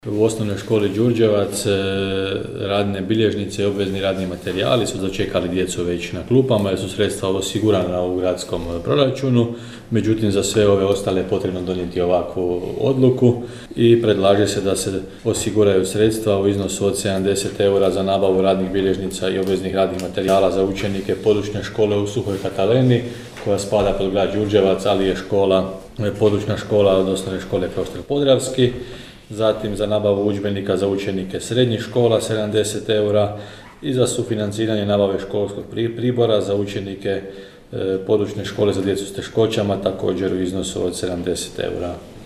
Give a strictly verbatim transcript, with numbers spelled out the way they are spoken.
U osnovnoj školi Đurđevac radne bilježnice i obvezni radni materijali su dočekali djecu već na klupama jer su sredstva osigurana u gradskom proračunu, međutim za sve ove ostale je potrebno donijeti ovakvu odluku i predlaže se da se osiguraju sredstva u iznosu od sedamdeset eura za nabavu radnih bilježnica i obveznih radnih materijala za učenike područne škole u Suhoj Kataleni koja spada pod grad Đurđevac, ali je škola, područna škola od osnovne škole Kloštar Podravski. Zatim za nabavu udžbenika za učenike srednjih škola sedamdeset eura i za sufinanciranje nabave školskog pribora za učenike e, područne škole za djecu s teškoćama također u iznosu od sedamdeset eura.